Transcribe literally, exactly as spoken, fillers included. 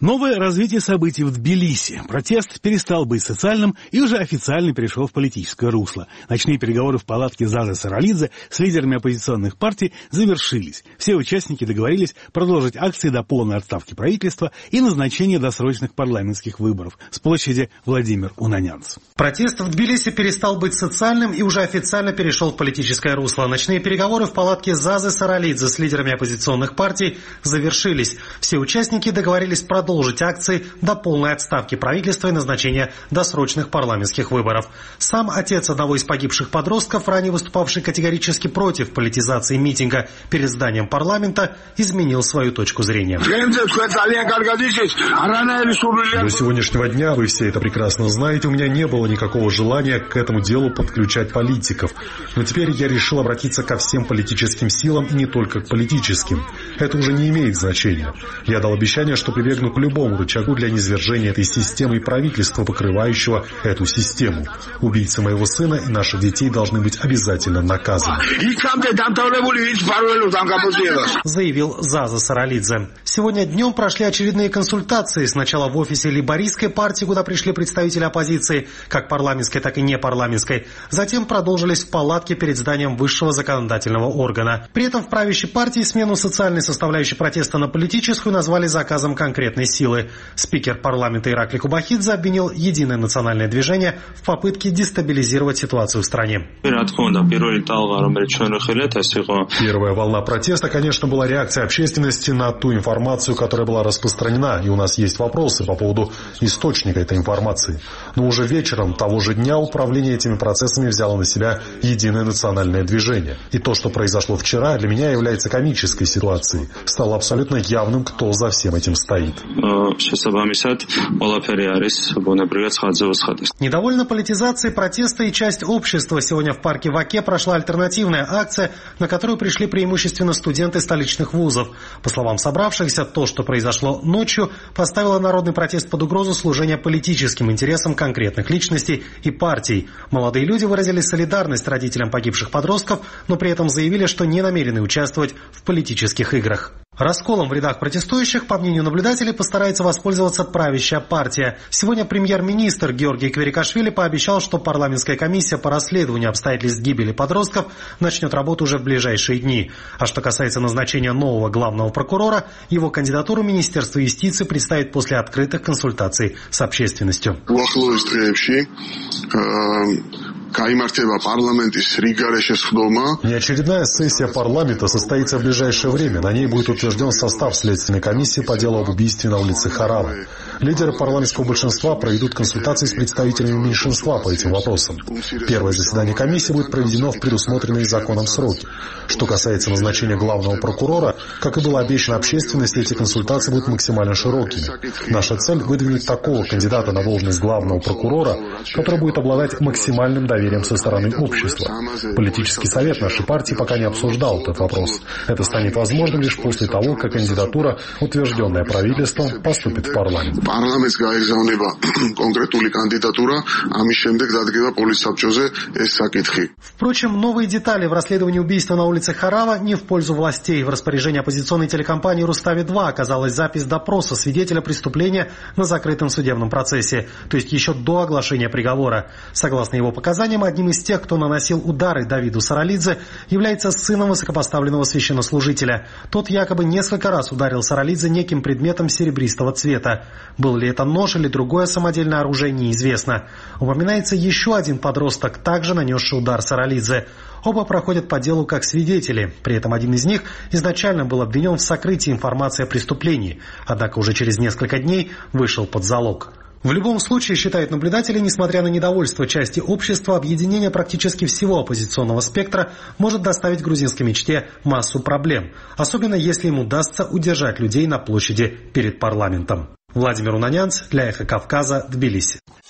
Новое развитие событий в Тбилиси. Протест перестал быть социальным и уже официально перешел в политическое русло. Ночные переговоры в палатке Зазы Саралидзе с лидерами оппозиционных партий завершились. Все участники договорились продолжить акции до полной отставки правительства и назначения досрочных парламентских выборов. С площади Владимир Унанянц. Протест в Тбилиси перестал быть социальным и уже официально перешел в политическое русло. Ночные переговоры в палатке Зазы Саралидзе с лидерами оппозиционных партий завершились. Все участники договорились продолжить продолжить акции до полной отставки правительства и назначения досрочных парламентских выборов. Сам отец одного из погибших подростков, ранее выступавший категорически против политизации митинга перед зданием парламента, изменил свою точку зрения. До сегодняшнего дня, вы все это прекрасно знаете, у меня не было никакого желания к этому делу подключать политиков. Но теперь я решил обратиться ко всем политическим силам и не только к политическим. Это уже не имеет значения. Я дал обещание, что прибегну к любому рычагу для низвержения этой системы и правительства, покрывающего эту систему. Убийцы моего сына и наших детей должны быть обязательно наказаны. Заявил Заза Саралидзе. Сегодня днем прошли очередные консультации. Сначала в офисе лейбористской партии, куда пришли представители оппозиции, как парламентской, так и непарламентской. Затем продолжились в палатке перед зданием высшего законодательного органа. При этом в правящей партии смену социальной составляющей протеста на политическую назвали заказом конкретной силы. Спикер парламента Ираклий Кубахидзе обвинил Единое национальное движение в попытке дестабилизировать ситуацию в стране. Первая волна протеста, конечно, была реакцией общественности на ту информацию, которая была распространена, и у нас есть вопросы по поводу источника этой информации. Но уже вечером того же дня управление этими процессами взяло на себя Единое национальное движение. И то, что произошло вчера, для меня является комической ситуацией. Стало абсолютно явным, кто за всем этим стоит. Недовольна политизацией протеста и часть общества. Сегодня в парке в Оке прошла альтернативная акция, на которую пришли преимущественно студенты столичных вузов. По словам собравшихся, то, что произошло ночью, поставило народный протест под угрозу служения политическим интересам конкретных личностей и партий. Молодые люди выразили солидарность родителям погибших подростков, но при этом заявили, что не намерены участвовать в политических играх. Расколом в рядах протестующих, по мнению наблюдателей, постарается воспользоваться правящая партия. Сегодня премьер-министр Георгий Кверикашвили пообещал, что парламентская комиссия по расследованию обстоятельств гибели подростков начнет работу уже в ближайшие дни. А что касается назначения нового главного прокурора, его кандидатуру Министерство юстиции представит после открытых консультаций с общественностью. Неочередная сессия парламента состоится в ближайшее время. На ней будет утвержден состав Следственной комиссии по делу об убийстве на улице Харава. Лидеры парламентского большинства проведут консультации с представителями меньшинства по этим вопросам. Первое заседание комиссии будет проведено в предусмотренные законом сроки. Что касается назначения главного прокурора, как и было обещано общественности, эти консультации будут максимально широкими. Наша цель – выдвинуть такого кандидата на должность главного прокурора, который будет обладать максимальным доверием со стороны общества. Политический совет нашей партии пока не обсуждал этот вопрос. Это станет возможным лишь после того, как кандидатура, утвержденная правительством, поступит в парламент. Впрочем, новые детали в расследовании убийства на улице Харава не в пользу властей. В распоряжении оппозиционной телекомпании «Рустави-два» оказалась запись допроса свидетеля преступления на закрытом судебном процессе, то есть еще до оглашения приговора. Согласно его показаниям, одним из тех, кто наносил удары Давиду Саралидзе, является сыном высокопоставленного священнослужителя. Тот якобы несколько раз ударил Саралидзе неким предметом серебристого цвета. Был ли это нож или другое самодельное оружие, неизвестно. Упоминается еще один подросток, также нанесший удар Саралидзе. Оба проходят по делу как свидетели. При этом один из них изначально был обвинен в сокрытии информации о преступлении, однако уже через несколько дней вышел под залог. В любом случае, считают наблюдатели, несмотря на недовольство части общества, объединение практически всего оппозиционного спектра может доставить грузинской мечте массу проблем, особенно если им удастся удержать людей на площади перед парламентом. Владимир Унанянц для Эхо Кавказа, Тбилиси.